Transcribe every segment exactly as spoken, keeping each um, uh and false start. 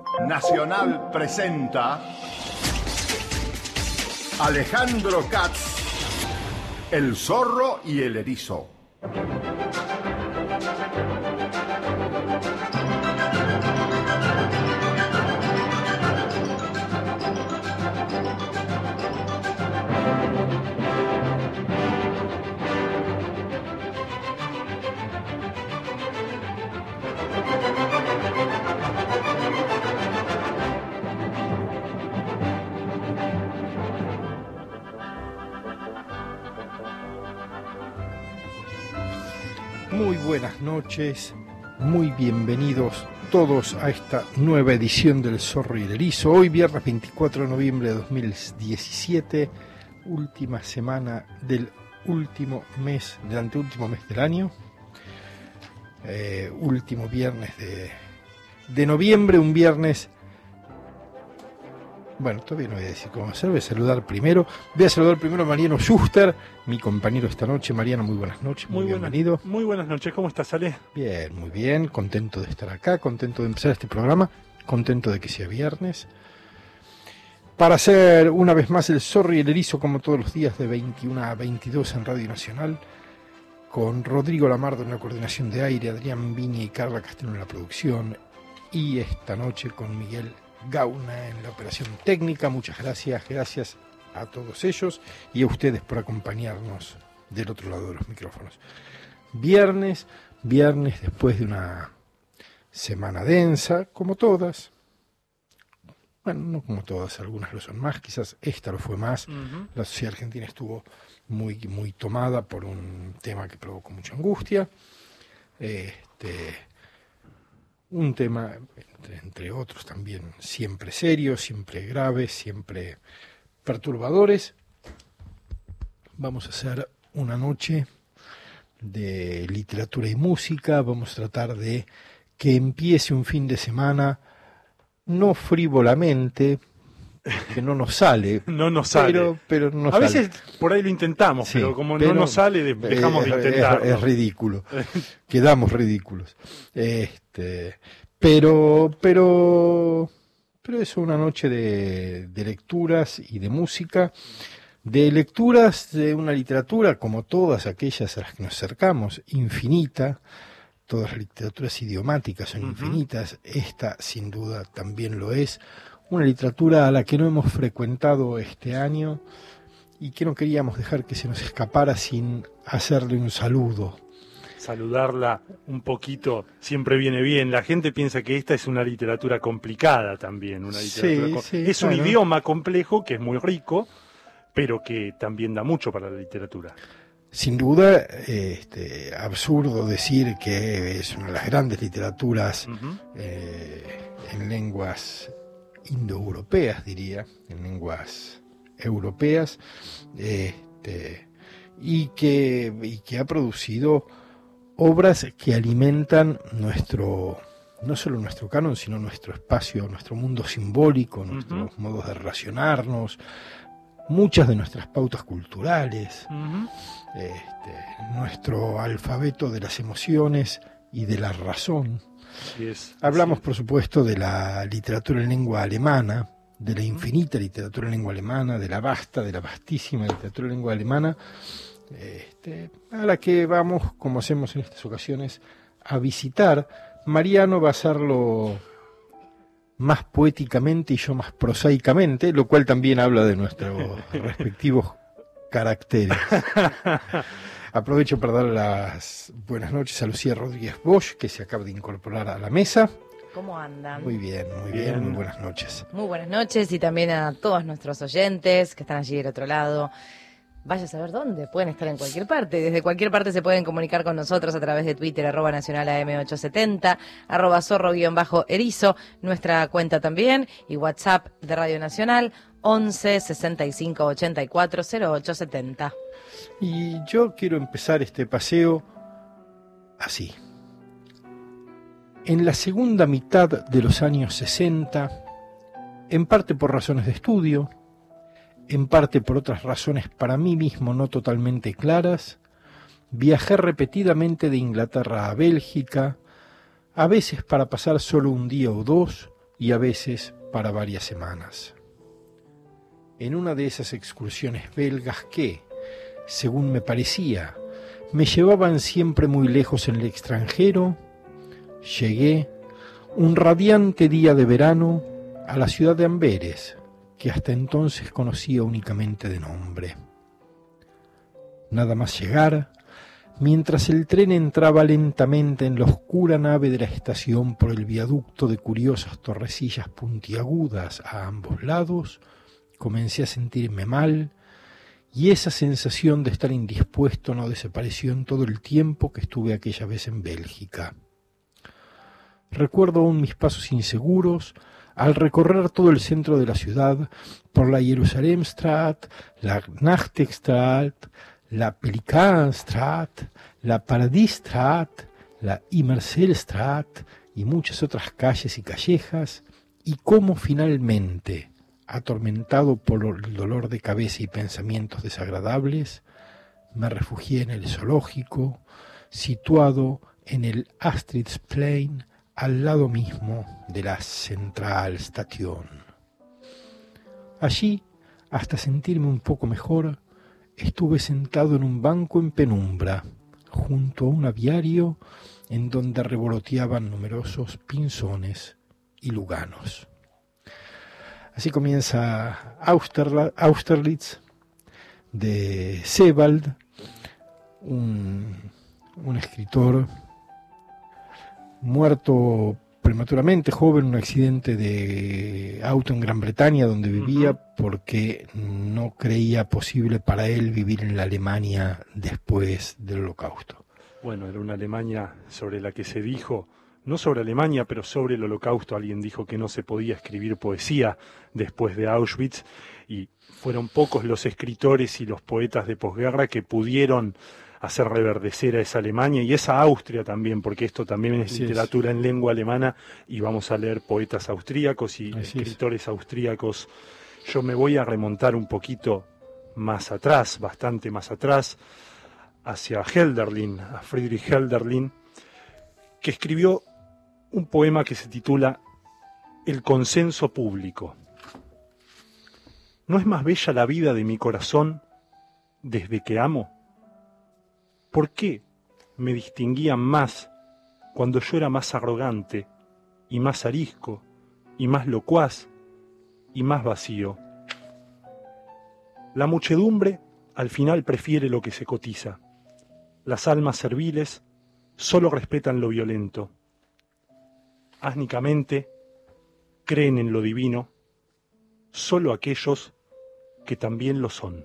Nacional presenta Alejandro Katz, El zorro y el erizo. Muy buenas noches, muy bienvenidos todos a esta nueva edición del Zorro y el Erizo. Hoy viernes veinticuatro de noviembre de dos mil diecisiete, última semana del último mes, del anteúltimo mes del año, eh, último viernes de, de noviembre, un viernes... Bueno, todavía no voy a decir cómo hacer, voy a saludar primero. Voy a saludar primero a Mariano Schuster, mi compañero esta noche. Mariano, muy buenas noches, muy, muy bienvenido. Buenas, muy buenas noches, ¿cómo estás, Ale? Bien, muy bien, contento de estar acá, contento de empezar este programa, contento de que sea viernes. Para hacer una vez más el Zorro y el Erizo, como todos los días, de veintiuno a veintidós en Radio Nacional, con Rodrigo Lamardo en la coordinación de aire, Adrián Viña y Carla Castelo en la producción, y esta noche con Miguel Gauna en la operación técnica. Muchas gracias, gracias a todos ellos y a ustedes por acompañarnos del otro lado de los micrófonos. Viernes, viernes después de una semana densa, como todas. Bueno, no como todas, algunas lo son más, quizás esta lo fue más. Uh-huh. La sociedad argentina estuvo muy, muy tomada por un tema que provocó mucha angustia. Este... Un tema, entre, entre otros también, siempre serios, siempre graves, siempre perturbadores. Vamos a hacer una noche de literatura y música. Vamos a tratar de que empiece un fin de semana no frívolamente, que no nos sale. No nos sale. Pero, pero no a sale. veces por ahí lo intentamos, sí, pero como pero no nos sale, dejamos es, de intentarlo. Es, es ridículo. Quedamos ridículos. Este, pero, pero, pero es una noche de, de lecturas y de música, de lecturas de una literatura, como todas aquellas a las que nos acercamos, infinita. Todas las literaturas idiomáticas son uh-huh. infinitas. Esta, sin duda, también lo es. Una literatura a la que no hemos frecuentado este año y que no queríamos dejar que se nos escapara sin hacerle un saludo. Saludarla un poquito siempre viene bien. La gente piensa que esta es una literatura complicada también. Una literatura sí, com- sí, es claro. un idioma complejo que es muy rico, pero que también da mucho para la literatura. Sin duda, este, absurdo decir que es una de las grandes literaturas uh-huh. eh, en lenguas indoeuropeas, diría, en lenguas europeas, este, y que, y que ha producido obras que alimentan nuestro, no solo nuestro canon, sino nuestro espacio, nuestro mundo simbólico, nuestros uh-huh. modos de relacionarnos, muchas de nuestras pautas culturales, uh-huh. este, nuestro alfabeto de las emociones y de la razón. Sí es, Hablamos, sí. por supuesto, de la literatura en lengua alemana, de la infinita literatura en lengua alemana, de la vasta, de la vastísima literatura en lengua alemana, este, a la que vamos, como hacemos en estas ocasiones, a visitar. Mariano va a hacerlo más poéticamente y yo más prosaicamente, lo cual también habla de nuestros respectivos caracteres. Aprovecho para dar las buenas noches a Lucía Rodríguez Bosch, que se acaba de incorporar a la mesa. ¿Cómo andan? Muy bien, muy bien, bien, muy buenas noches. Muy buenas noches y también a todos nuestros oyentes que están allí del otro lado. Vaya a saber dónde, pueden estar en cualquier parte. Desde cualquier parte se pueden comunicar con nosotros a través de Twitter, arroba nacional A M ochocientos setenta, arroba zorro guión bajo erizo, nuestra cuenta también, y WhatsApp de Radio Nacional, once sesenta y cinco ochenta y cuatro cero ocho setenta. Y yo quiero empezar este paseo así. En la segunda mitad de los años sesenta, en parte por razones de estudio, en parte por otras razones para mí mismo no totalmente claras, viajé repetidamente de Inglaterra a Bélgica, a veces para pasar solo un día o dos, y a veces para varias semanas. En una de esas excursiones belgas que, según me parecía, me llevaban siempre muy lejos en el extranjero, llegué, un radiante día de verano, a la ciudad de Amberes, que hasta entonces conocía únicamente de nombre. Nada más llegar, mientras el tren entraba lentamente en la oscura nave de la estación por el viaducto de curiosas torrecillas puntiagudas a ambos lados, comencé a sentirme mal, y esa sensación de estar indispuesto no desapareció en todo el tiempo que estuve aquella vez en Bélgica. Recuerdo aún mis pasos inseguros al recorrer todo el centro de la ciudad por la Jerusalemstraat, la Nachtigstraat, la Pelikanstraat, la Paradisstraat, la Immerselstraat y muchas otras calles y callejas, y cómo finalmente, atormentado por el dolor de cabeza y pensamientos desagradables, me refugié en el zoológico, situado en el Astridsplein, al lado mismo de la Centralstation. Allí, hasta sentirme un poco mejor, estuve sentado en un banco en penumbra, junto a un aviario en donde revoloteaban numerosos pinzones y luganos. Así comienza Austerla, Austerlitz, de Sebald, un, un escritor muerto prematuramente, joven, en un accidente de auto en Gran Bretaña donde vivía, uh-huh. porque no creía posible para él vivir en la Alemania después del Holocausto. Bueno, era una Alemania sobre la que se dijo, no sobre Alemania, pero sobre el Holocausto, alguien dijo que no se podía escribir poesía después de Auschwitz, y fueron pocos los escritores y los poetas de posguerra que pudieron hacer reverdecer a esa Alemania y esa Austria también, porque esto también es Así literatura es. en lengua alemana, y vamos a leer poetas austríacos y Así escritores es. austríacos. Yo me voy a remontar un poquito más atrás, bastante más atrás, hacia Hölderlin, a Friedrich Hölderlin, que escribió un poema que se titula El consenso público. ¿No es más bella la vida de mi corazón desde que amo? ¿Por qué me distinguían más cuando yo era más arrogante y más arisco y más locuaz y más vacío? La muchedumbre al final prefiere lo que se cotiza. Las almas serviles solo respetan lo violento. Asnicamente creen en lo divino solo aquellos que también lo son.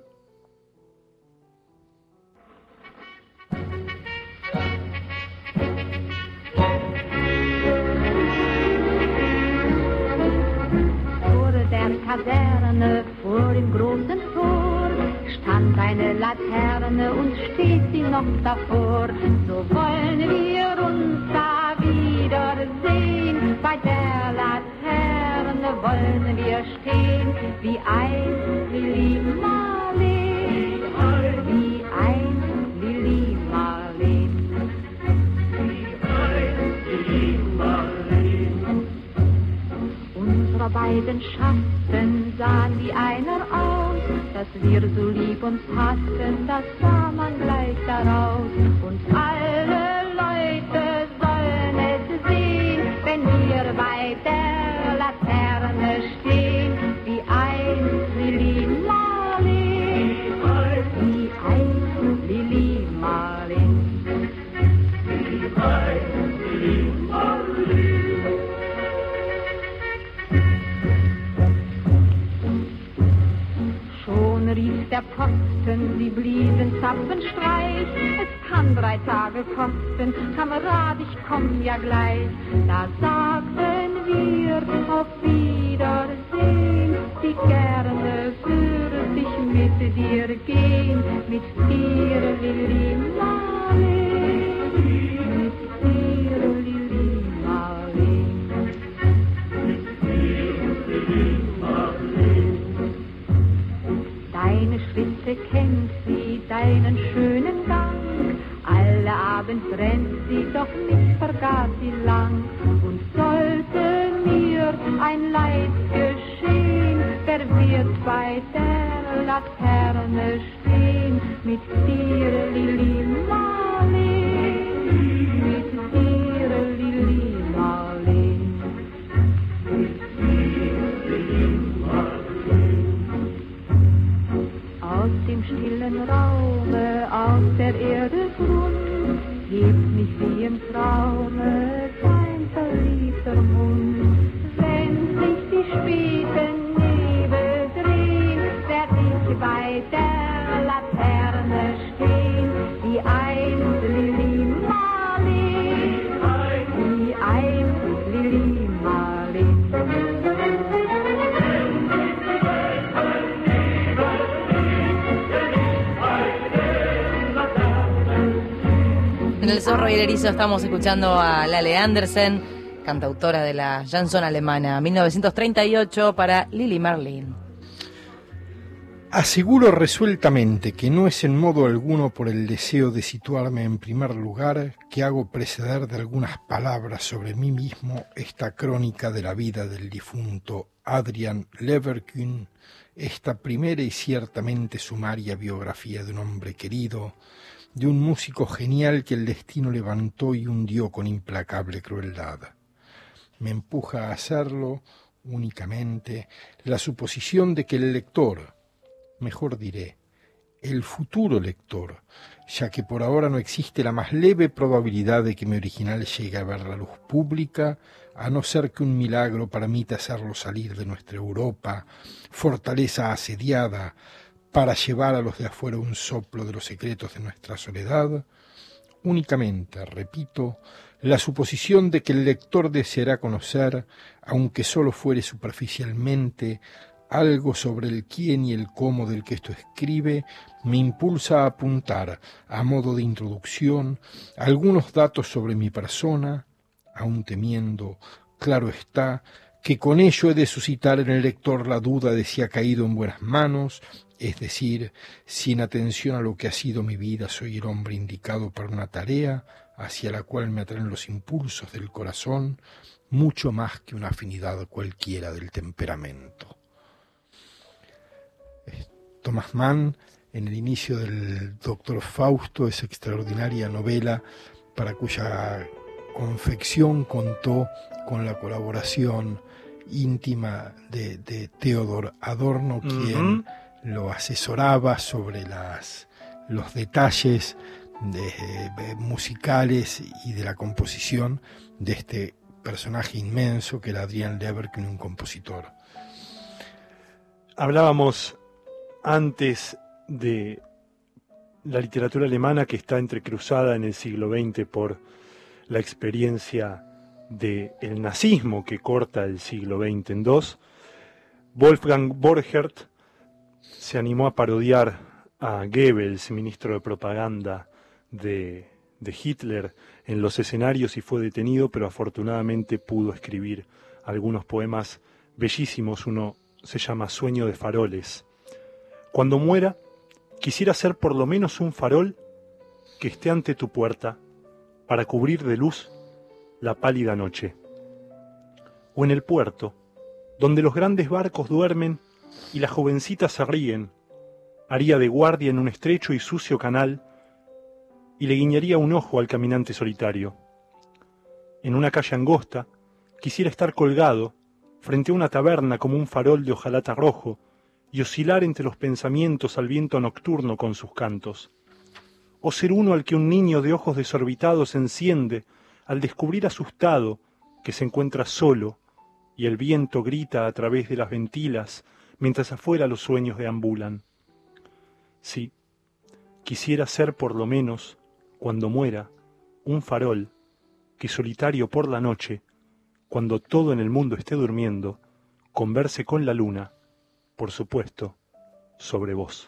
Kaserne vor dem großen Tor stand eine Laterne und steht sie noch davor. So wollen wir uns da wiedersehen. Bei der Laterne wollen wir stehen, wie einst Lili Marleen, wie einst Lili Marleen. Unsere beiden Schatten sahen wie einer aus, dass wir so lieb uns hassten, das sah man gleich daraus. Und alle Leute sollen es sehen, wenn wir bei der Laterne stehen, wie einst Lili Marleen, wie einst Lili Marleen, wie einst Lili Marleen. Rief der Posten, sie blieben Zapfenstreich. Es kann drei Tage kosten, Kamerad, ich komm ja gleich. Da sagten wir auf Wiedersehen, wie gerne würde ich mit dir gehen, mit dir, Lili Marleen, mit dir, Lili Marleen, mit dir, Lili Marleen. Deine Schritte kennt sie, deinen schönen Gang. Alle Abend rennt sie, doch nicht vergaß sie lang. Und sollte mir ein ein Leid geschehen, wer wird bei der Laterne stehen, mit dir, Lili Marleen, mit dir, Lili Marleen, mit dir, Lili Marleen. Aus dem stillen Raume, aus der Erde Grund, hebt mich wie im Traume dein verliebter Mund. Wenn sich die späten Nebel drehen, werd ich bei der Laterne stehen, wie einst Lili Marleen, wie einst Lili Marleen. En El Zorro y el Erizo estamos escuchando a Lale Andersen, cantautora de la chanson alemana, mil novecientos treinta y ocho, para Lili Marleen. Aseguro resueltamente que no es en modo alguno por el deseo de situarme en primer lugar que hago preceder de algunas palabras sobre mí mismo esta crónica de la vida del difunto Adrian Leverkühn, esta primera y ciertamente sumaria biografía de un hombre querido, de un músico genial que el destino levantó y hundió con implacable crueldad. Me empuja a hacerlo únicamente la suposición de que el lector, mejor diré, el futuro lector, ya que por ahora no existe la más leve probabilidad de que mi original llegue a ver la luz pública, a no ser que un milagro permita hacerlo salir de nuestra Europa, fortaleza asediada, para llevar a los de afuera un soplo de los secretos de nuestra soledad, únicamente, repito, la suposición de que el lector deseará conocer, aunque solo fuere superficialmente, algo sobre el quién y el cómo del que esto escribe, me impulsa a apuntar, a modo de introducción, algunos datos sobre mi persona, aun temiendo, claro está, que con ello he de suscitar en el lector la duda de si ha caído en buenas manos, es decir, si en atención a lo que ha sido mi vida soy el hombre indicado para una tarea hacia la cual me atraen los impulsos del corazón, mucho más que una afinidad cualquiera del temperamento. Thomas Mann, en el inicio del Doctor Fausto, esa extraordinaria novela para cuya confección contó con la colaboración íntima de, de Theodor Adorno, quien uh-huh. lo asesoraba sobre las, los detalles de, de, musicales y de la composición de este personaje inmenso que era Adrian Leverkühn, un compositor. Hablábamos antes de la literatura alemana que está entrecruzada en el siglo veinte por la experiencia del nazismo que corta el siglo veinte en dos. Wolfgang Borchert se animó a parodiar a Goebbels, ministro de propaganda de, de Hitler, en los escenarios y fue detenido, pero afortunadamente pudo escribir algunos poemas bellísimos. Uno se llama Sueño de faroles. Cuando muera, quisiera ser por lo menos un farol que esté ante tu puerta para cubrir de luz la pálida noche. O en el puerto, donde los grandes barcos duermen y las jovencitas se ríen, haría de guardia en un estrecho y sucio canal y le guiñaría un ojo al caminante solitario. En una calle angosta, quisiera estar colgado frente a una taberna como un farol de hojalata rojo y oscilar entre los pensamientos al viento nocturno con sus cantos. O ser uno al que un niño de ojos desorbitados enciende al descubrir asustado que se encuentra solo y el viento grita a través de las ventilas mientras afuera los sueños deambulan. Sí, quisiera ser por lo menos, cuando muera, un farol que solitario por la noche, cuando todo en el mundo esté durmiendo, converse con la luna, por supuesto, sobre vos.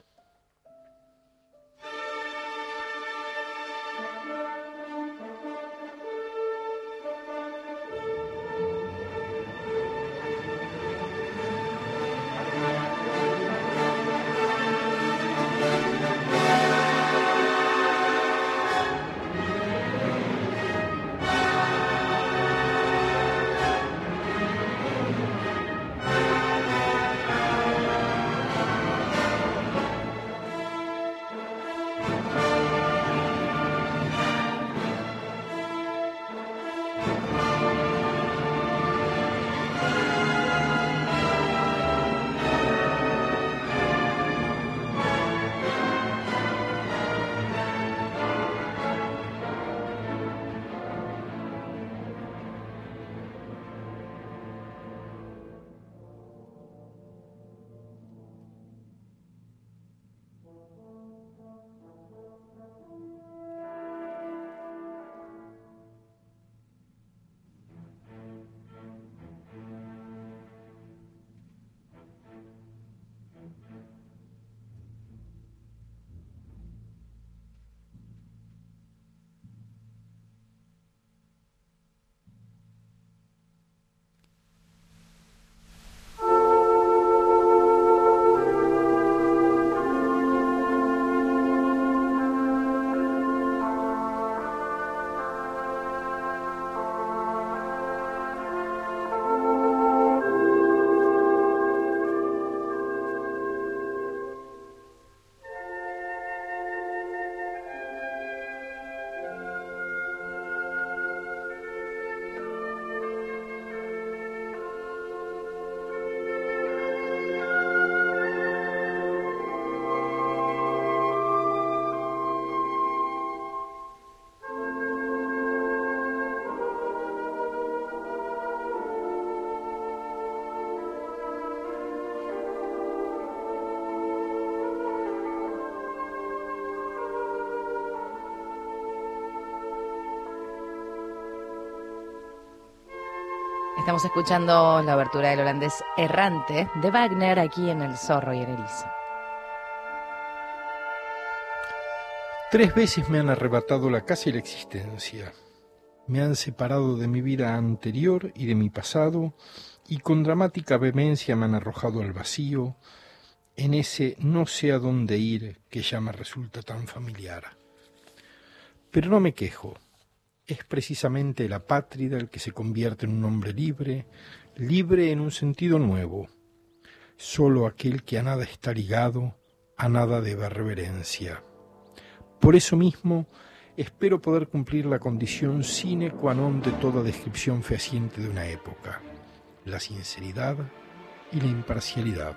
Estamos escuchando la obertura del holandés errante de Wagner aquí en El Zorro y el Erizo. Tres veces me han arrebatado la casa y la existencia. Me han separado de mi vida anterior y de mi pasado, y con dramática vehemencia me han arrojado al vacío, en ese no sé a dónde ir que ya me resulta tan familiar. Pero no me quejo. Es precisamente el apátrida el que se convierte en un hombre libre, libre en un sentido nuevo. Solo aquel que a nada está ligado, a nada debe reverencia. Por eso mismo, espero poder cumplir la condición sine qua non de toda descripción fehaciente de una época, la sinceridad y la imparcialidad.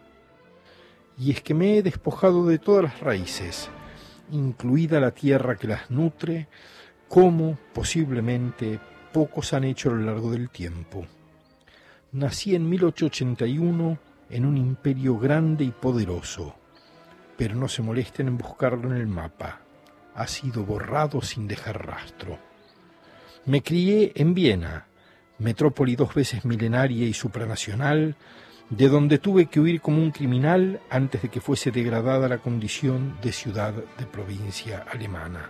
Y es que me he despojado de todas las raíces, incluida la tierra que las nutre, como, posiblemente, pocos han hecho a lo largo del tiempo. Nací en mil ochocientos ochenta y uno en un imperio grande y poderoso, pero no se molesten en buscarlo en el mapa. Ha sido borrado sin dejar rastro. Me crié en Viena, metrópoli dos veces milenaria y supranacional, de donde tuve que huir como un criminal antes de que fuese degradada la condición de ciudad de provincia alemana.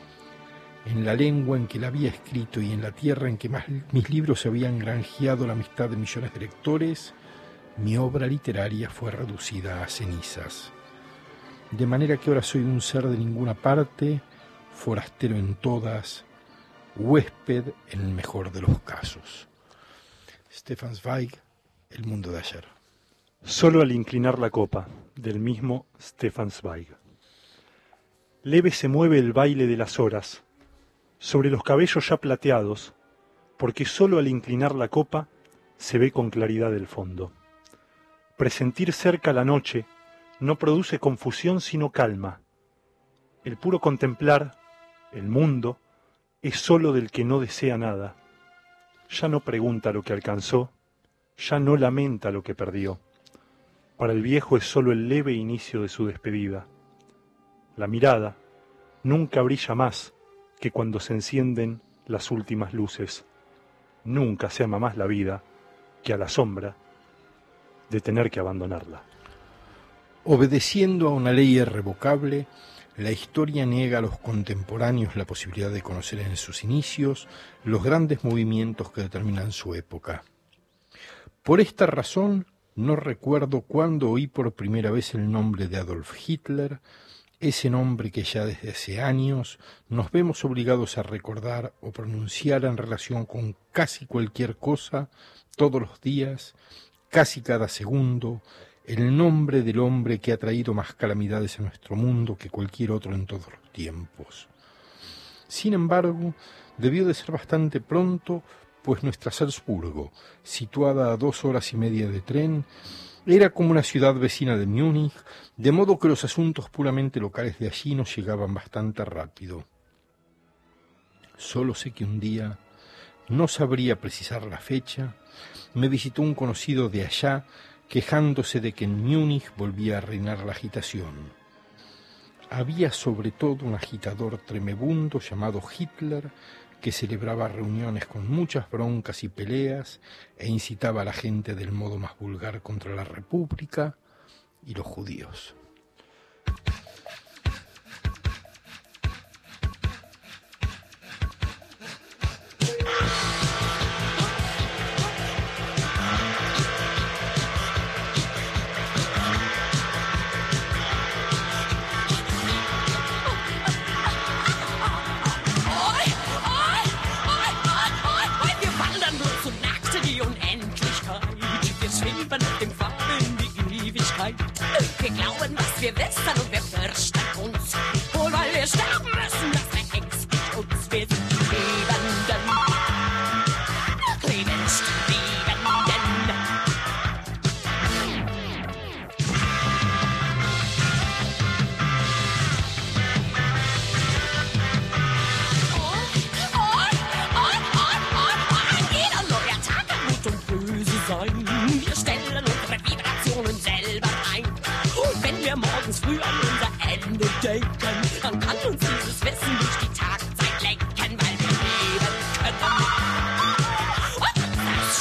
En la lengua en que la había escrito y en la tierra en que más mis libros se habían granjeado la amistad de millones de lectores, mi obra literaria fue reducida a cenizas. De manera que ahora soy un ser de ninguna parte, forastero en todas, huésped en el mejor de los casos. Stefan Zweig, El mundo de ayer. Solo al inclinar la copa, del mismo Stefan Zweig. Leve se mueve el baile de las horas, sobre los cabellos ya plateados, porque solo al inclinar la copa se ve con claridad el fondo. Presentir cerca la noche no produce confusión sino calma. El puro contemplar, el mundo, es sólo del que no desea nada. Ya no pregunta lo que alcanzó, ya no lamenta lo que perdió. Para el viejo es sólo el leve inicio de su despedida. La mirada nunca brilla más que cuando se encienden las últimas luces. Nunca se ama más la vida que a la sombra de tener que abandonarla. Obedeciendo a una ley irrevocable, la historia niega a los contemporáneos la posibilidad de conocer en sus inicios los grandes movimientos que determinan su época. Por esta razón, no recuerdo cuándo oí por primera vez el nombre de Adolf Hitler, ese nombre que ya desde hace años nos vemos obligados a recordar o pronunciar en relación con casi cualquier cosa, todos los días, casi cada segundo, el nombre del hombre que ha traído más calamidades a nuestro mundo que cualquier otro en todos los tiempos. Sin embargo, debió de ser bastante pronto, pues nuestra Salzburgo, situada a dos horas y media de tren, era como una ciudad vecina de Múnich, de modo que los asuntos puramente locales de allí nos llegaban bastante rápido. Solo sé que un día, no sabría precisar la fecha, me visitó un conocido de allá, quejándose de que en Múnich volvía a reinar la agitación. Había sobre todo un agitador tremebundo llamado Hitler, que celebraba reuniones con muchas broncas y peleas e incitaba a la gente del modo más vulgar contra la República y los judíos. Wir glauben, was wir wissen und wir fürchten uns. Und weil wir sterben müssen, das verängstigt uns. Wir sind die Lebenden. Lebensliebenden. Jeder neue Tag kann gut und böse sein. Wir stellen unsere Vibrationen selber ein. Und wenn wir morgens früh an unser Ende denken, dann kann uns dieses Wissen durch die Tagzeit lenken, weil wir leben können. Und das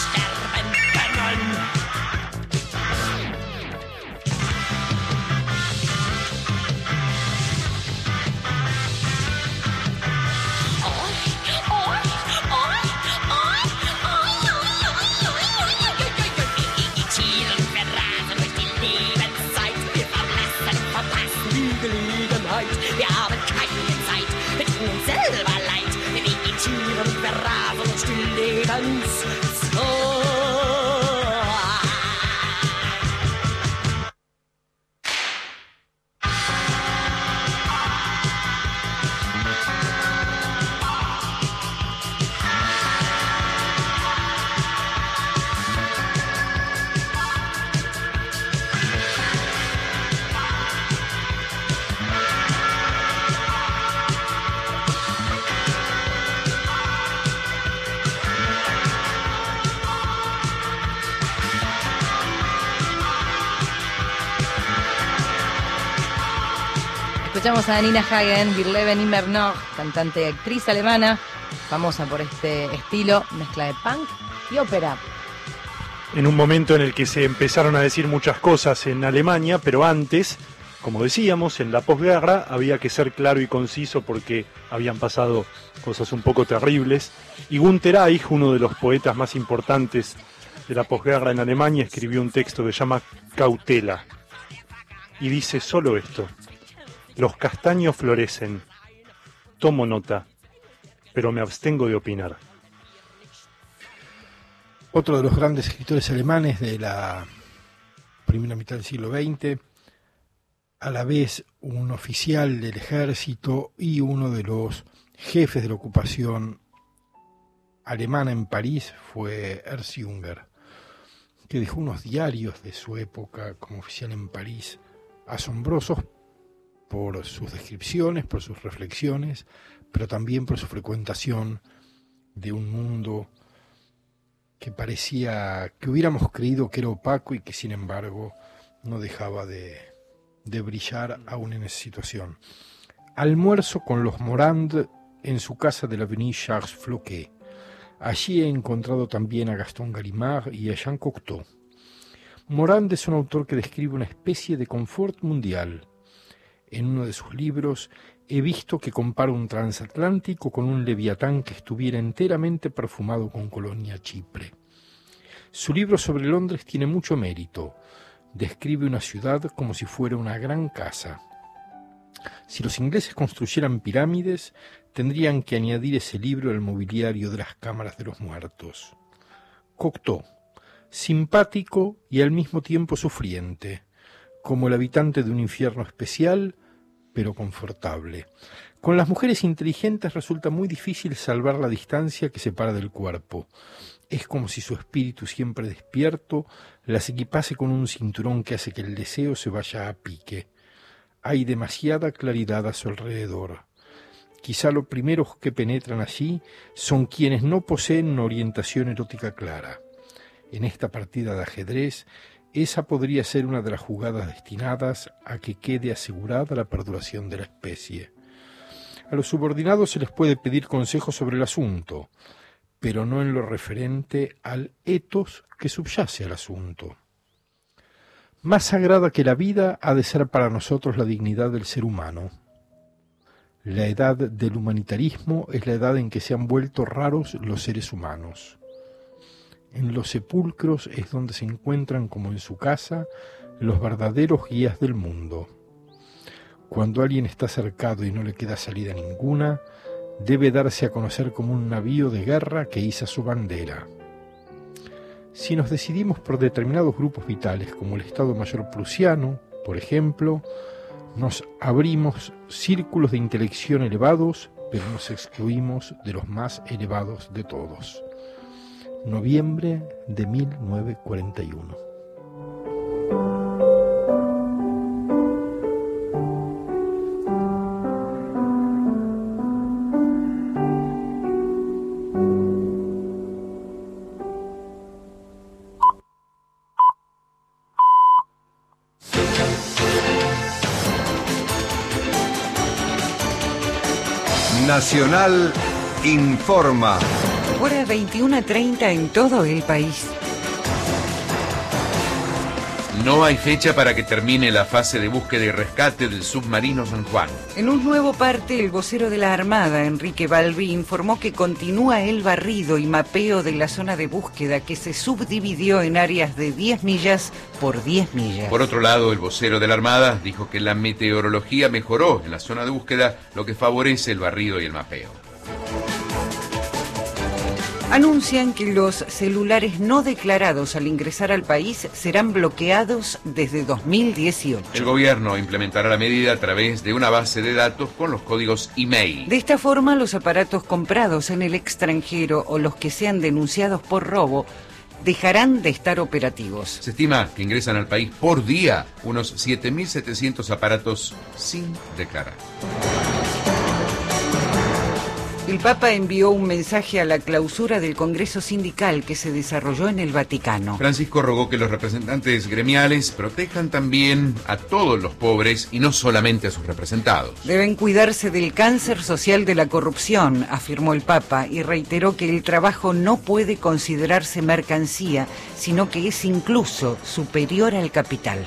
Escuchamos a Nina Hagen, Wir leben immer noch, cantante y actriz alemana, famosa por este estilo, mezcla de punk y ópera. En un momento en el que se empezaron a decir muchas cosas en Alemania, pero antes, como decíamos, en la posguerra había que ser claro y conciso porque habían pasado cosas un poco terribles. Y Günter Eich, uno de los poetas más importantes de la posguerra en Alemania, escribió un texto que se llama Cautela. Y dice solo esto: los castaños florecen, tomo nota, pero me abstengo de opinar. Otro de los grandes escritores alemanes de la primera mitad del siglo veinte, a la vez un oficial del ejército y uno de los jefes de la ocupación alemana en París, fue Ernst Jünger, que dejó unos diarios de su época como oficial en París asombrosos por sus descripciones, por sus reflexiones, pero también por su frecuentación de un mundo que parecía que hubiéramos creído que era opaco y que sin embargo no dejaba de, de brillar aún en esa situación. Almuerzo con los Morand en su casa de la avenida Charles Floquet. Allí he encontrado también a Gaston Gallimard y a Jean Cocteau. Morand es un autor que describe una especie de confort mundial. En uno de sus libros he visto que compara un transatlántico con un leviatán que estuviera enteramente perfumado con colonia Chipre. Su libro sobre Londres tiene mucho mérito. Describe una ciudad como si fuera una gran casa. Si los ingleses construyeran pirámides, tendrían que añadir ese libro al mobiliario de las cámaras de los muertos. Cocteau, simpático y al mismo tiempo sufriente, como el habitante de un infierno especial, pero confortable. Con las mujeres inteligentes resulta muy difícil salvar la distancia que separa del cuerpo. Es como si su espíritu siempre despierto las equipase con un cinturón que hace que el deseo se vaya a pique. Hay demasiada claridad a su alrededor. Quizá los primeros que penetran allí son quienes no poseen una orientación erótica clara. En esta partida de ajedrez, esa podría ser una de las jugadas destinadas a que quede asegurada la perduración de la especie. A los subordinados se les puede pedir consejos sobre el asunto, pero no en lo referente al ethos que subyace al asunto. Más sagrada que la vida ha de ser para nosotros la dignidad del ser humano. La edad del humanitarismo es la edad en que se han vuelto raros los seres humanos. En los sepulcros es donde se encuentran, como en su casa, los verdaderos guías del mundo. Cuando alguien está cercado y no le queda salida ninguna, debe darse a conocer como un navío de guerra que iza su bandera. Si nos decidimos por determinados grupos vitales, como el Estado Mayor prusiano, por ejemplo, nos abrimos círculos de intelección elevados, pero nos excluimos de los más elevados de todos. Noviembre de mil novecientos cuarenta y uno. Nacional informa. Hora veintiuna treinta en todo el país. No hay fecha para que termine la fase de búsqueda y rescate del submarino San Juan. En un nuevo parte, el vocero de la Armada, Enrique Balbi, informó que continúa el barrido y mapeo de la zona de búsqueda, que se subdividió en áreas de diez millas por diez millas. Por otro lado, el vocero de la Armada dijo que la meteorología mejoró en la zona de búsqueda, lo que favorece el barrido y el mapeo. Anuncian que los celulares no declarados al ingresar al país serán bloqueados desde dos mil dieciocho. El gobierno implementará la medida a través de una base de datos con los códigos email. De esta forma, los aparatos comprados en el extranjero o los que sean denunciados por robo dejarán de estar operativos. Se estima que ingresan al país por día unos siete mil setecientos aparatos sin declarar. El Papa envió un mensaje a la clausura del Congreso Sindical que se desarrolló en el Vaticano. Francisco rogó que los representantes gremiales protejan también a todos los pobres y no solamente a sus representados. Deben cuidarse del cáncer social de la corrupción, afirmó el Papa, y reiteró que el trabajo no puede considerarse mercancía, sino que es incluso superior al capital.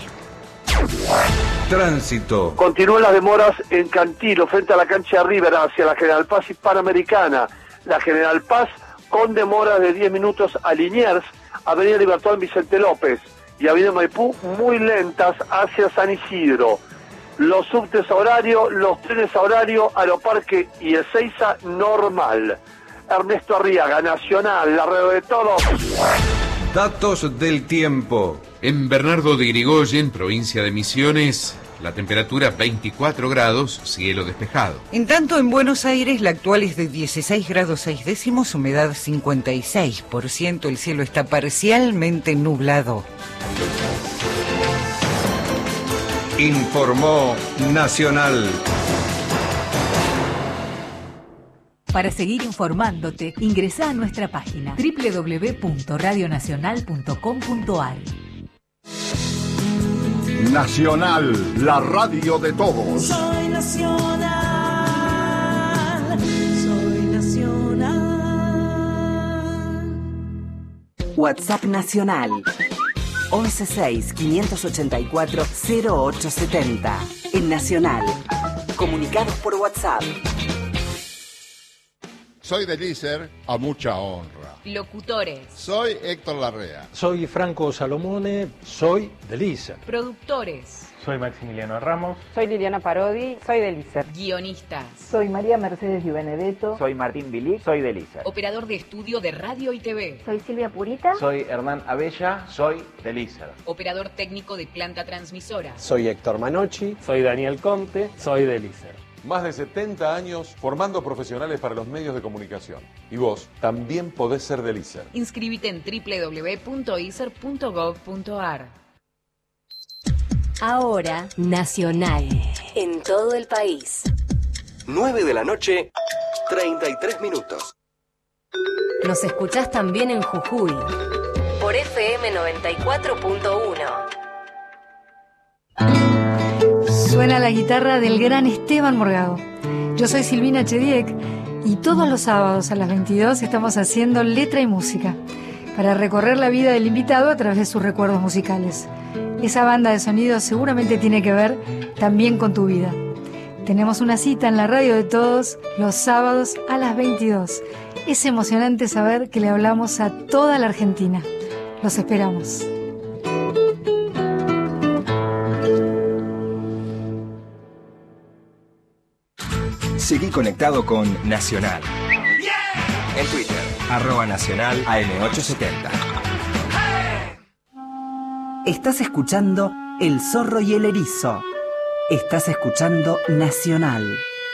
Tránsito. Continúan las demoras en Cantilo, frente a la cancha River, hacia la General Paz y Panamericana. La General Paz con demoras de diez minutos a Liniers, Avenida Libertad en Vicente López y Avenida Maipú muy lentas hacia San Isidro. Los subtes a horario, los trenes a horario, Aeroparque y Ezeiza normal. Ernesto Arriaga, Nacional, la red de todos. Datos del tiempo. En Bernardo de Irigoyen, provincia de Misiones, la temperatura veinticuatro grados, cielo despejado. En tanto, en Buenos Aires, la actual es de dieciséis grados seis décimos, humedad cincuenta y seis por ciento, el cielo está parcialmente nublado. Informó Nacional. Para seguir informándote, ingresa a nuestra página doble u doble u doble u punto radio nacional punto com punto a r. Nacional, la radio de todos. Soy nacional, soy nacional. WhatsApp Nacional once seis quinientos ochenta y cuatro cero ocho setenta. En Nacional, comunicados por WhatsApp. Soy de Lícer, a mucha honra. Locutores. Soy Héctor Larrea. Soy Franco Salomone, soy de Lícer. Productores. Soy Maximiliano Ramos. Soy Liliana Parodi, soy de Lícer. Guionistas. Soy María Mercedes Di Benedetto. Soy Martín Bilí, soy de Lícer. Operador de estudio de radio y T V. Soy Silvia Purita. Soy Hernán Abella, soy de Lícer. Operador técnico de planta transmisora. Soy Héctor Manocci. Soy Daniel Conte, soy de Lícer. Más de setenta años formando profesionales para los medios de comunicación. Y vos también podés ser de Lícer. Inscríbete en doble u doble u doble u punto iser punto gov punto a r. Ahora, Nacional. En todo el país. nueve de la noche, treinta y tres minutos. Nos escuchás también en Jujuy. Por F M noventa y cuatro punto uno. Suena la guitarra del gran Esteban Morgado. Yo soy Silvina Chediek y todos los sábados a las veintidós estamos haciendo letra y música para recorrer la vida del invitado a través de sus recuerdos musicales. Esa banda de sonido seguramente tiene que ver también con tu vida. Tenemos una cita en la radio de todos los sábados a las veintidós. Es emocionante saber que le hablamos a toda la Argentina. Los esperamos. Seguí conectado con Nacional. En Twitter, arroba Nacional A M ochocientos setenta. Estás escuchando El Zorro y el Erizo. Estás escuchando Nacional.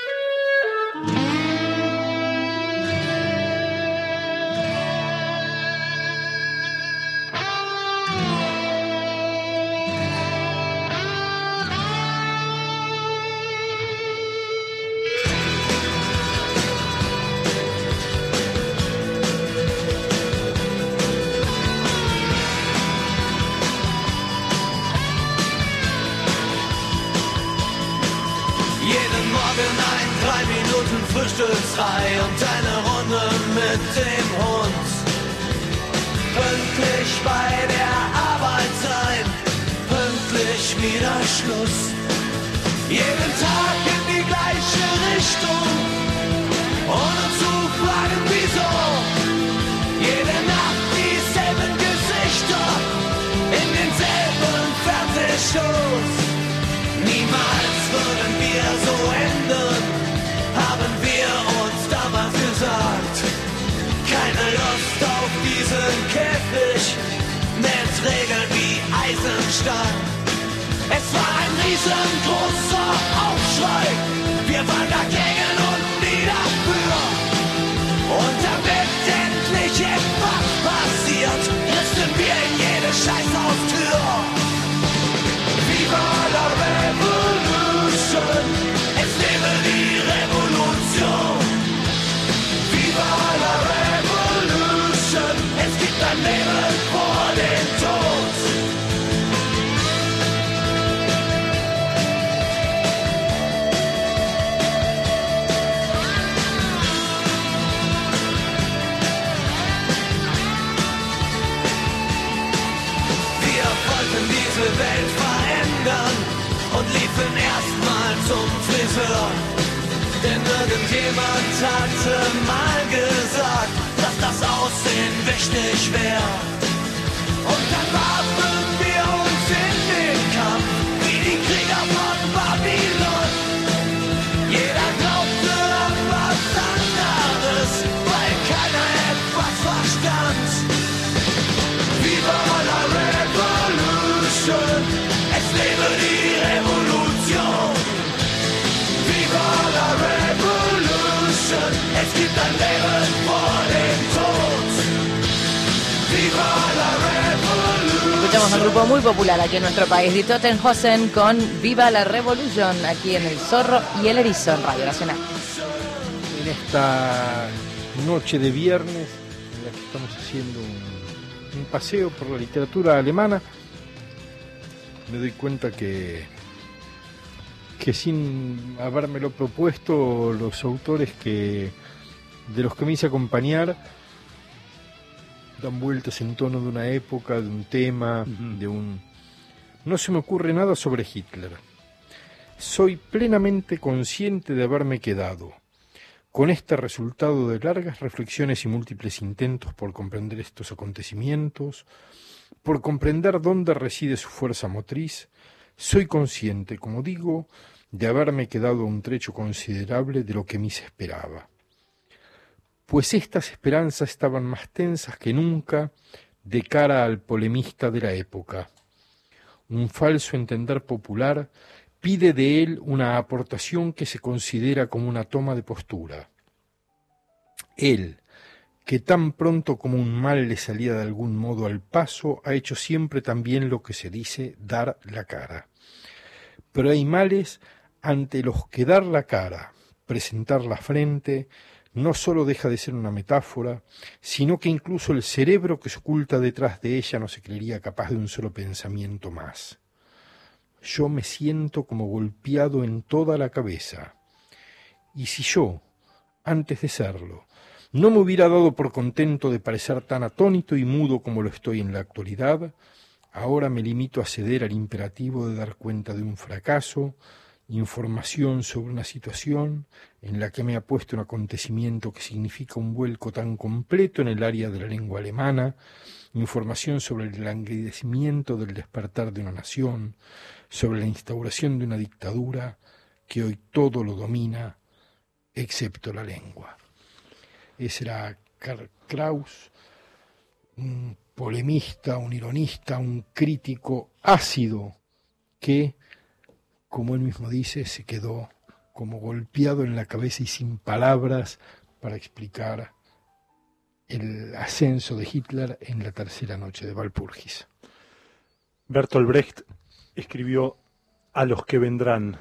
Frühstücksreihe und eine Runde mit dem Hund. Pünktlich bei der Arbeit sein, pünktlich wieder Schluss. Jeden Tag in die gleiche Richtung, ohne zu fragen wieso. Jede Nacht dieselben Gesichter, in denselben Fernsehshows. Niemals würden wir so enden, haben wir uns damals gesagt. Keine Lust auf diesen Käfig mit Regeln wie Eisenstahl. Es war ein riesengroßer Aufschrei. Wir waren dagegen und nie dafür. Und damit endlich etwas passiert, rissen wir in jede Scheißhaustür. Viva la Revolution! Es lebe die Revolution! ganze Welt verändern und liefen erstmal zum Friseur. Denn irgendjemand hatte mal gesagt, dass das Aussehen wichtig wäre. Und dann warfen wir uns in den Kampf, wie die Krieger von Babylon. Jeder glaubte an was anderes, weil keiner etwas verstand. Viva la Revolution, es lebe die Revolution. Viva la Revolution, es gibt ein Leben vor dem Tod. Viva la Revolution. Escuchamos a un grupo muy popular aquí en nuestro país, Die Totenhosen, con Viva la Revolution, aquí en El Zorro y el Erizo en Radio Nacional. En esta noche de viernes, en la que estamos haciendo un, un paseo por la literatura alemana, me doy cuenta que, que sin habérmelo propuesto, los autores que de los que me hice acompañar dan vueltas en tono de una época, de un tema, uh-huh. de un... No se me ocurre nada sobre Hitler. Soy plenamente consciente de haberme quedado con este resultado de largas reflexiones y múltiples intentos por comprender estos acontecimientos, por comprender dónde reside su fuerza motriz. Soy consciente, como digo, de haberme quedado a un trecho considerable de lo que me se esperaba. Pues estas esperanzas estaban más tensas que nunca de cara al polemista de la época. Un falso entender popular pide de él una aportación que se considera como una toma de postura. Él, que tan pronto como un mal le salía de algún modo al paso, ha hecho siempre también lo que se dice dar la cara. Pero hay males ante los que dar la cara, presentar la frente, no solo deja de ser una metáfora, sino que incluso el cerebro que se oculta detrás de ella no se creería capaz de un solo pensamiento más. Yo me siento como golpeado en toda la cabeza. Y si yo, antes de serlo, no me hubiera dado por contento de parecer tan atónito y mudo como lo estoy en la actualidad, ahora me limito a ceder al imperativo de dar cuenta de un fracaso, información sobre una situación en la que me ha puesto un acontecimiento que significa un vuelco tan completo en el área de la lengua alemana, información sobre el languidecimiento del despertar de una nación, sobre la instauración de una dictadura que hoy todo lo domina, excepto la lengua. Ese era Karl Kraus, un polemista, un ironista, un crítico ácido que, como él mismo dice, se quedó como golpeado en la cabeza y sin palabras para explicar el ascenso de Hitler en la tercera noche de Walpurgis. Bertolt Brecht escribió A los que vendrán.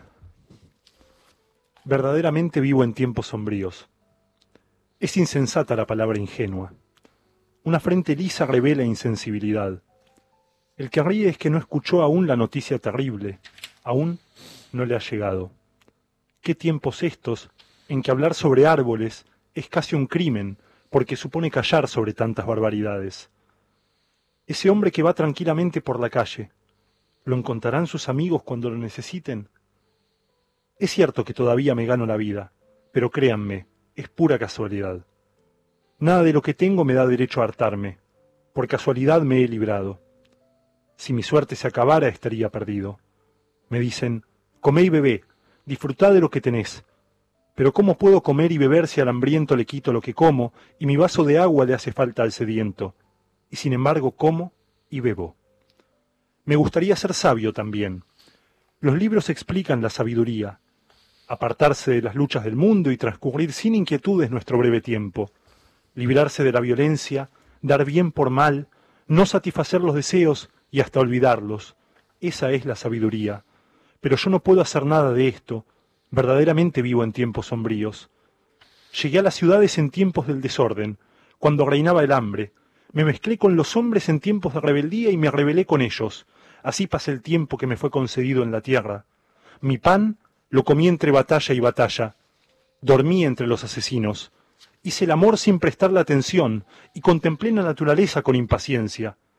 Verdaderamente vivo en tiempos sombríos. Es insensata la palabra ingenua. Una frente lisa revela insensibilidad. El que ríe es que no escuchó aún la noticia terrible, aún no le ha llegado. ¿Qué tiempos estos en que hablar sobre árboles es casi un crimen, porque supone callar sobre tantas barbaridades? Ese hombre que va tranquilamente por la calle, ¿lo encontrarán sus amigos cuando lo necesiten? Es cierto que todavía me gano la vida, pero créanme, es pura casualidad. Nada de lo que tengo me da derecho a hartarme. Por casualidad me he librado. Si mi suerte se acabara, estaría perdido. Me dicen, comé y bebé, disfrutad de lo que tenés. Pero ¿cómo puedo comer y beber si al hambriento le quito lo que como y mi vaso de agua le hace falta al sediento? Y sin embargo como y bebo. Me gustaría ser sabio también. Los libros explican la sabiduría. Apartarse de las luchas del mundo y transcurrir sin inquietudes nuestro breve tiempo. Librarse de la violencia, dar bien por mal, no satisfacer los deseos y hasta olvidarlos. Esa es la sabiduría. Pero yo no puedo hacer nada de esto. Verdaderamente vivo en tiempos sombríos. Llegué a las ciudades en tiempos del desorden, cuando reinaba el hambre. Me mezclé con los hombres en tiempos de rebeldía y me rebelé con ellos. Así pasé el tiempo que me fue concedido en la tierra. Mi pan lo comí entre batalla y batalla. Dormí entre los asesinos. Hice el amor sin prestarle atención y contemplé la naturaleza con impaciencia.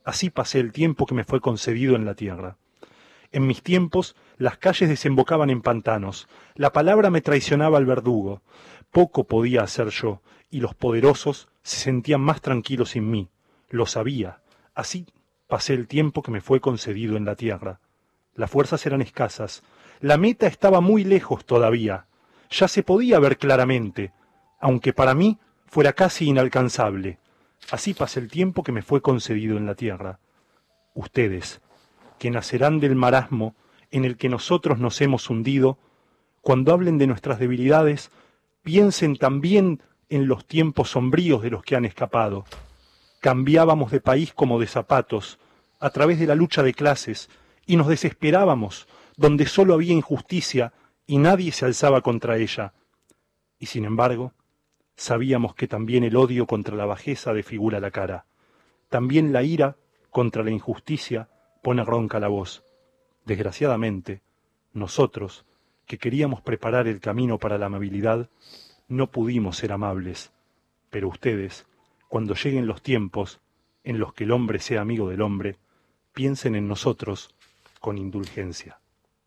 Así pasé el tiempo que me fue concedido en la tierra. En mis tiempos, las calles desembocaban en pantanos, la palabra me traicionaba al verdugo, poco podía hacer yo, y los poderosos se sentían más tranquilos sin mí, lo sabía, así pasé el tiempo que me fue concedido en la tierra. Las fuerzas eran escasas, la meta estaba muy lejos todavía, ya se podía ver claramente, aunque para mí fuera casi inalcanzable. Así pasé el tiempo que me fue concedido en la tierra. Ustedes, que nacerán del marasmo en el que nosotros nos hemos hundido, cuando hablen de nuestras debilidades, piensen también en los tiempos sombríos de los que han escapado. Cambiábamos de país como de zapatos, a través de la lucha de clases, y nos desesperábamos, donde solo había injusticia y nadie se alzaba contra ella. Y sin embargo, sabíamos que también el odio contra la bajeza desfigura la cara. También la ira contra la injusticia pone ronca la voz. Desgraciadamente, nosotros, que queríamos preparar el camino para la amabilidad, no pudimos ser amables. Pero ustedes, cuando lleguen los tiempos en los que el hombre sea amigo del hombre, piensen en nosotros con indulgencia.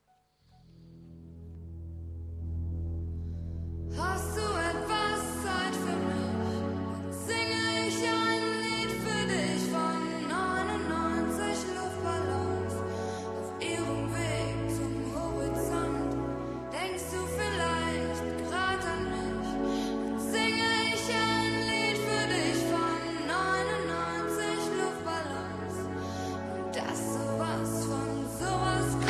Hast du etwas Zeit für mich? Singe ich ein Lied für dich von neunundneunzig Luftballons auf ihrem Weg zum Horizont. Denkst du vielleicht grad an mich? Singe ich ein Lied für dich von neunundneunzig Luftballons und dass sowas von sowas kommt.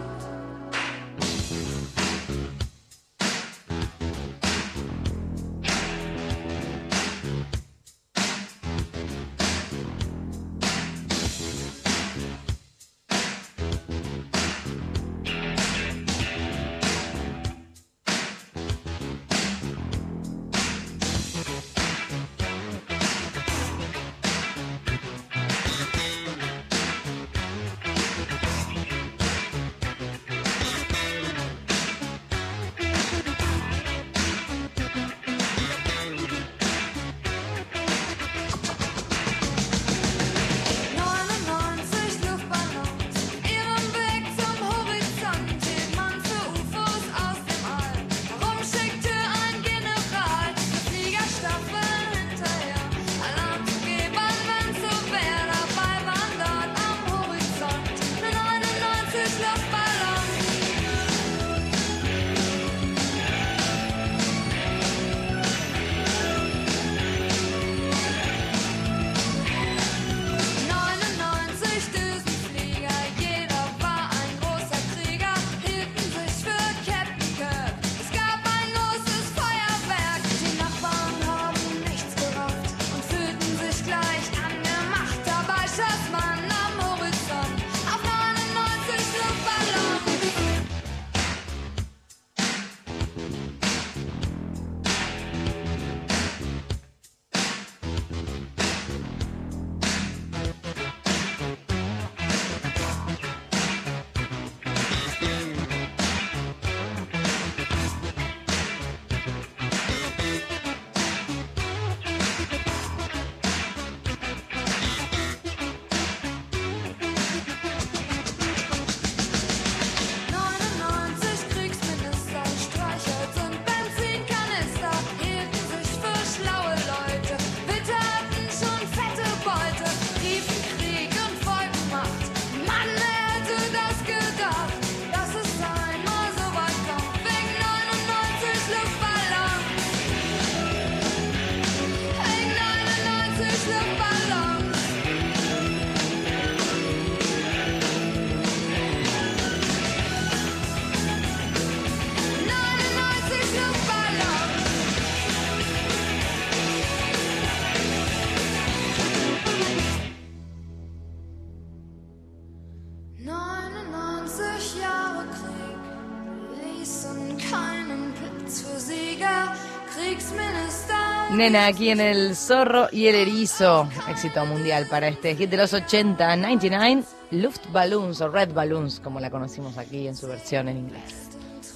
Nena, aquí en El Zorro y el Erizo. Éxito mundial para este hit de los ochenta, noventa y nueve, Luftballons o Red Balloons, como la conocimos aquí en su versión en inglés.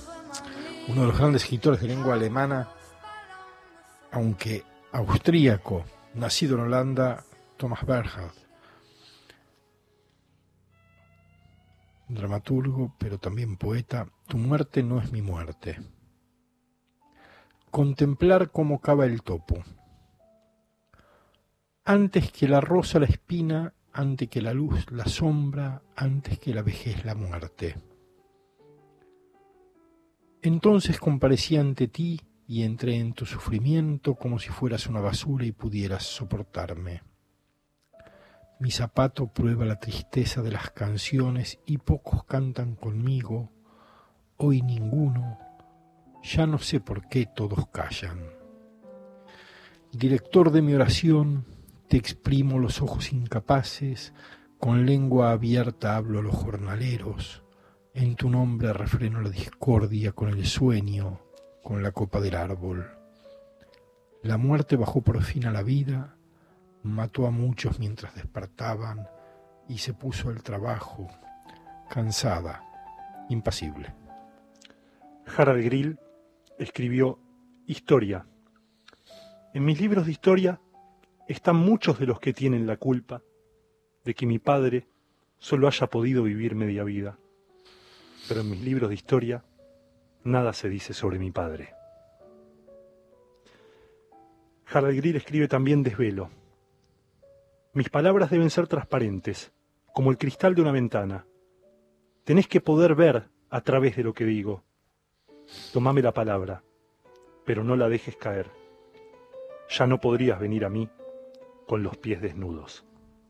Uno de los grandes escritores de lengua alemana, aunque austríaco, nacido en Holanda, Thomas Bernhard. dramaturgo, pero también poeta, tu muerte no es mi muerte. Contemplar cómo cava el topo. Antes que la rosa la espina, antes que la luz la sombra, antes que la vejez la muerte. Entonces comparecí ante ti y entré en tu sufrimiento como si fueras una basura y pudieras soportarme. Mi zapato prueba la tristeza de las canciones y pocos cantan conmigo, hoy ninguno, ya no sé por qué todos callan. Director de mi oración, te exprimo los ojos incapaces, con lengua abierta hablo a los jornaleros, en tu nombre refreno la discordia con el sueño, con la copa del árbol. La muerte bajó por fin a la vida, mató a muchos mientras despertaban y se puso al trabajo, cansada, impasible. Harald Grill escribió Historia. En mis libros de historia están muchos de los que tienen la culpa de que mi padre solo haya podido vivir media vida. Pero en mis libros de historia nada se dice sobre mi padre. Harald Grill escribe también Desvelo. Mis palabras deben ser transparentes, como el cristal de una ventana. Tenés que poder ver a través de lo que digo. Tomame la palabra, pero no la dejes caer. Ya no podrías venir a mí con los pies desnudos.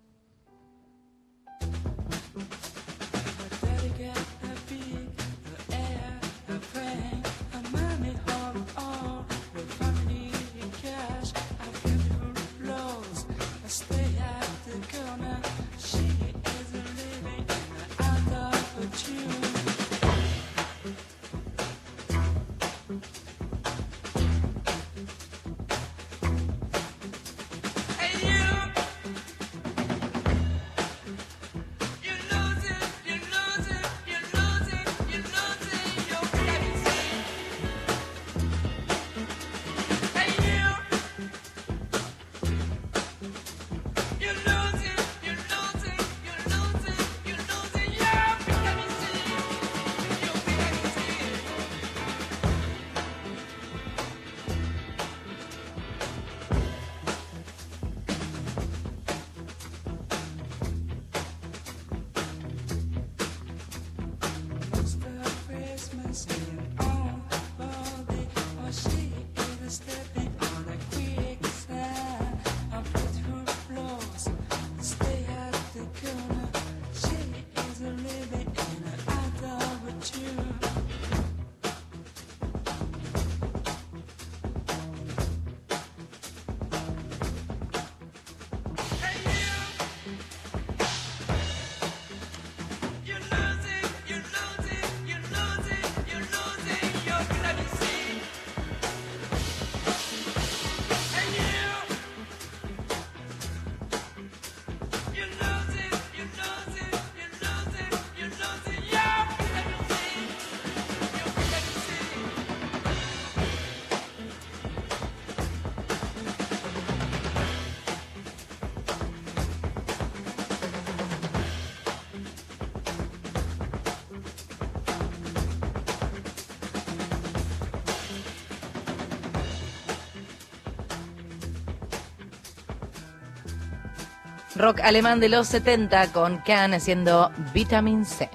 Rock alemán de los setenta con Can haciendo Vitamin C.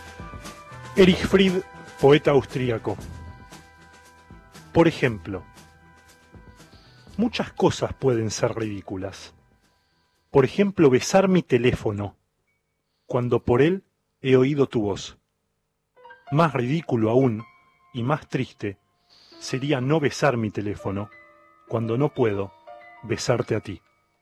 Erich Fried, poeta austríaco. Por ejemplo, muchas cosas pueden ser ridículas. Por ejemplo, besar mi teléfono, cuando por él he oído tu voz. Más ridículo aún, y más triste, sería no besar mi teléfono, cuando no puedo besarte a ti.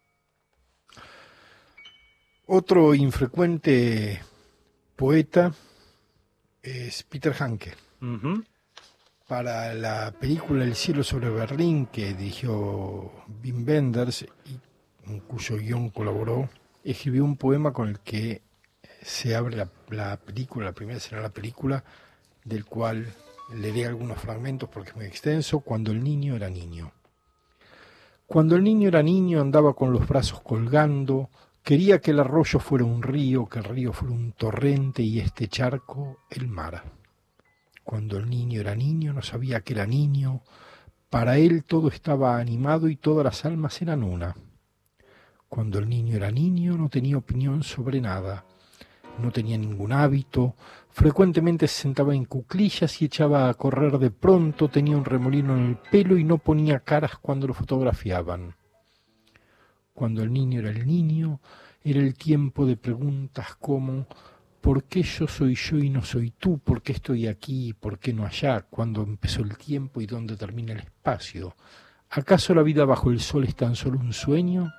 Otro infrecuente poeta es Peter Hanke. Uh-huh. Para la película El cielo sobre Berlín, que dirigió Wim Wenders y en cuyo guión colaboró, escribió un poema con el que se abre la, la película, la primera escena de la película, del cual leeré algunos fragmentos porque es muy extenso. Cuando el niño era niño. Cuando el niño era niño andaba con los brazos colgando, Quería que el arroyo fuera un río, que el río fuera un torrente y este charco el mar. Cuando el niño era niño no sabía que era niño, para él todo estaba animado y todas las almas eran una. Cuando el niño era niño no tenía opinión sobre nada, no tenía ningún hábito, frecuentemente se sentaba en cuclillas y echaba a correr de pronto, tenía un remolino en el pelo y no ponía caras cuando lo fotografiaban. Cuando el niño era el niño, era el tiempo de preguntas como ¿por qué yo soy yo y no soy tú? ¿Por qué estoy aquí y por qué no allá? ¿Cuándo empezó el tiempo y dónde termina el espacio? ¿Acaso la vida bajo el sol es tan solo un sueño?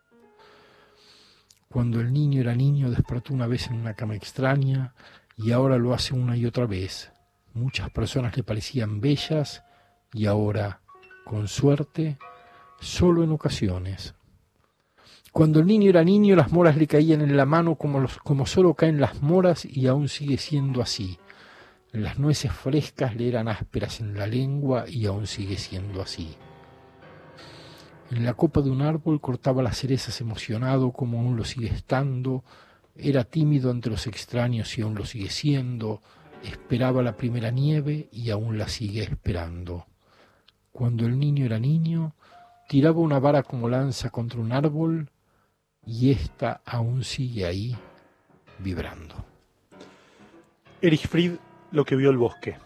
Cuando el niño era niño despertó una vez en una cama extraña y ahora lo hace una y otra vez. Muchas personas le parecían bellas y ahora, con suerte, solo en ocasiones. Cuando el niño era niño las moras le caían en la mano como, los, como solo caen las moras y aún sigue siendo así. Las nueces frescas le eran ásperas en la lengua y aún sigue siendo así. En la copa de un árbol cortaba las cerezas emocionado como aún lo sigue estando, era tímido ante los extraños y aún lo sigue siendo, esperaba la primera nieve y aún la sigue esperando. Cuando el niño era niño, tiraba una vara como lanza contra un árbol y ésta aún sigue ahí, vibrando. Erich Fried, lo que vio el bosque.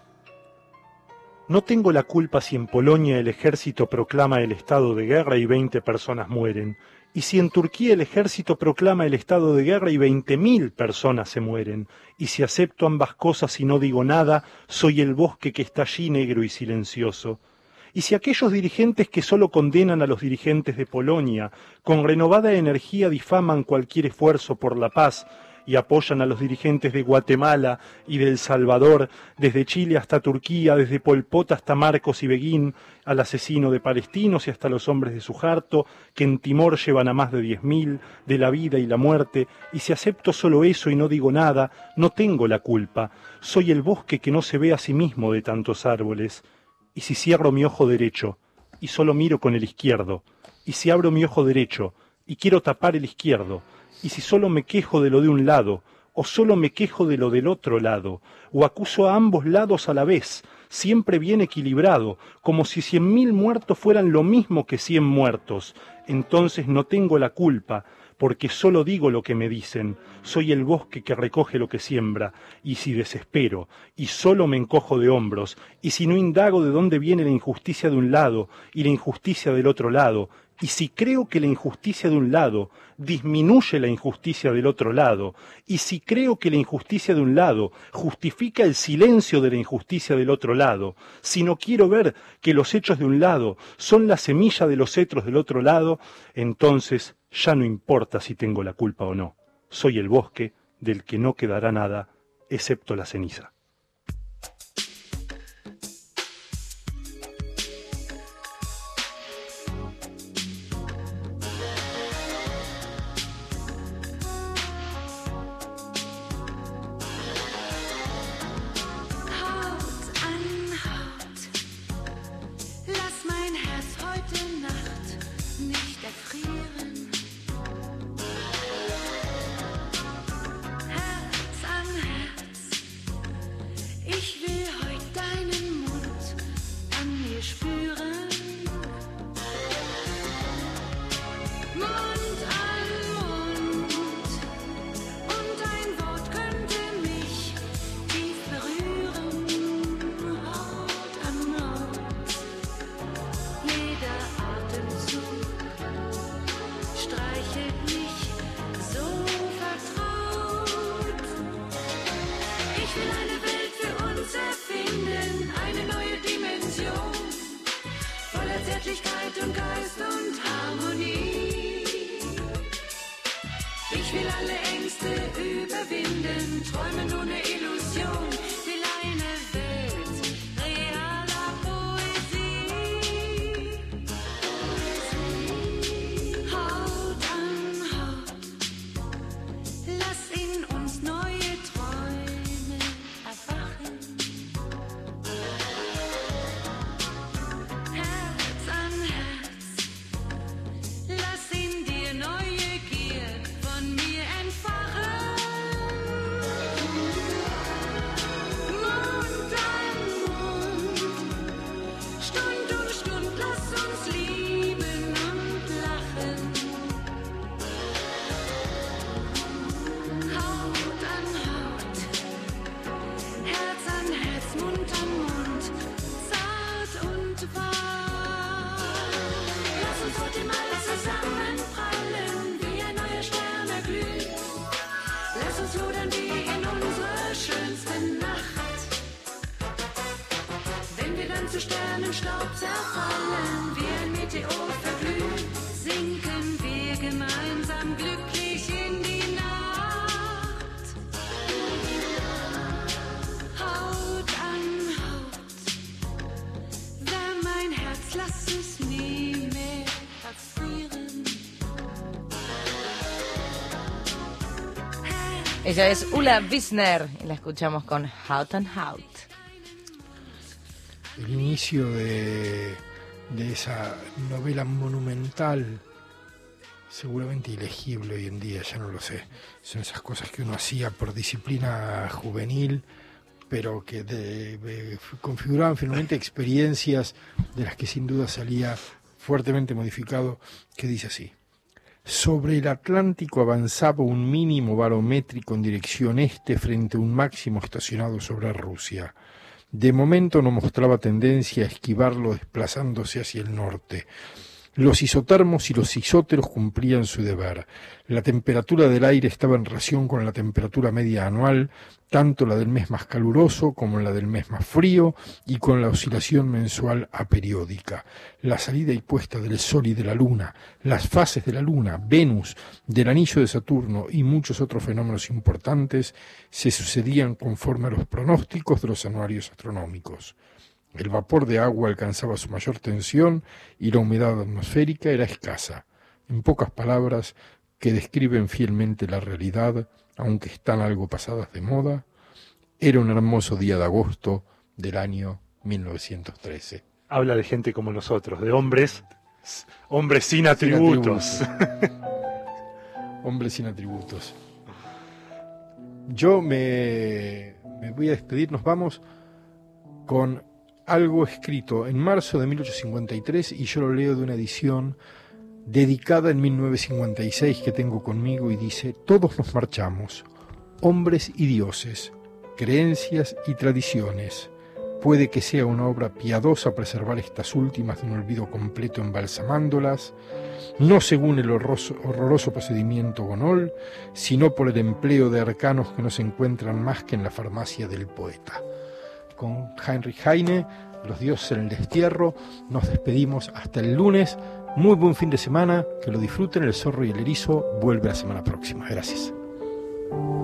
No tengo la culpa si en Polonia el ejército proclama el estado de guerra y veinte personas mueren, y si en Turquía el ejército proclama el estado de guerra y veinte mil personas se mueren, y si acepto ambas cosas y no digo nada, soy el bosque que está allí negro y silencioso. Y si aquellos dirigentes que solo condenan a los dirigentes de Polonia, con renovada energía difaman cualquier esfuerzo por la paz, y apoyan a los dirigentes de Guatemala y de El Salvador, desde Chile hasta Turquía, desde Pol Pot hasta Marcos y Beguín, al asesino de palestinos y hasta los hombres de Sujarto, que en Timor llevan a más de diez mil, de la vida y la muerte, y si acepto solo eso y no digo nada, no tengo la culpa, soy el bosque que no se ve a sí mismo de tantos árboles. Y si cierro mi ojo derecho, y solo miro con el izquierdo, y si abro mi ojo derecho, y quiero tapar el izquierdo, y si solo me quejo de lo de un lado, o solo me quejo de lo del otro lado, o acuso a ambos lados a la vez, siempre bien equilibrado, como si cien mil muertos fueran lo mismo que cien muertos, entonces no tengo la culpa, porque solo digo lo que me dicen, soy el bosque que recoge lo que siembra, y si desespero, y solo me encojo de hombros, y si no indago de dónde viene la injusticia de un lado y la injusticia del otro lado, y si creo que la injusticia de un lado disminuye la injusticia del otro lado, y si creo que la injusticia de un lado justifica el silencio de la injusticia del otro lado, si no quiero ver que los hechos de un lado son la semilla de los hechos del otro lado, entonces ya no importa si tengo la culpa o no. Soy el bosque del que no quedará nada, excepto la ceniza. aus lodern wir in unsere schönste Nacht. Wenn wir dann zu Sternenstaub zerfallen, wie ein Meteor verglühen, sinken wir gemeinsam glücklich in die Nacht. Haut an Haut, wärm mein Herz, lass es nie mehr erfrieren. Ella es Ulla Wisner y la escuchamos con Haut an Haut. El inicio de, de esa novela monumental, seguramente ilegible hoy en día, ya no lo sé. Son esas cosas que uno hacía por disciplina juvenil, pero que de, de, configuraban finalmente experiencias de las que sin duda salía fuertemente modificado, que dice así. Sobre el Atlántico avanzaba un mínimo barométrico en dirección este frente a un máximo estacionado sobre Rusia. De momento no mostraba tendencia a esquivarlo desplazándose hacia el norte. Los isotermos y los isóteros cumplían su deber. La temperatura del aire estaba en relación con la temperatura media anual, tanto la del mes más caluroso como la del mes más frío, y con la oscilación mensual aperiódica. La salida y puesta del Sol y de la Luna, las fases de la Luna, Venus, del anillo de Saturno y muchos otros fenómenos importantes se sucedían conforme a los pronósticos de los anuarios astronómicos. El vapor de agua alcanzaba su mayor tensión y la humedad atmosférica era escasa. En pocas palabras, que describen fielmente la realidad, aunque están algo pasadas de moda, era un hermoso día de agosto del año mil novecientos trece. Habla de gente como nosotros, de hombres, hombres sin atributos. Sin atributos. Hombres sin atributos. Yo me, me voy a despedir, nos vamos con algo escrito en marzo de mil ochocientos cincuenta y tres y yo lo leo de una edición dedicada en mil novecientos cincuenta y seis que tengo conmigo y dice: todos nos marchamos, hombres y dioses, creencias y tradiciones. Puede que sea una obra piadosa preservar estas últimas de un olvido completo embalsamándolas, no según el horroroso, horroroso procedimiento Gonol, sino por el empleo de arcanos que no se encuentran más que en la farmacia del poeta. Con Heinrich Heine, Los dioses en el destierro, nos despedimos hasta el lunes. Muy buen fin de semana, que lo disfruten. El zorro y el erizo vuelve la semana próxima. Gracias.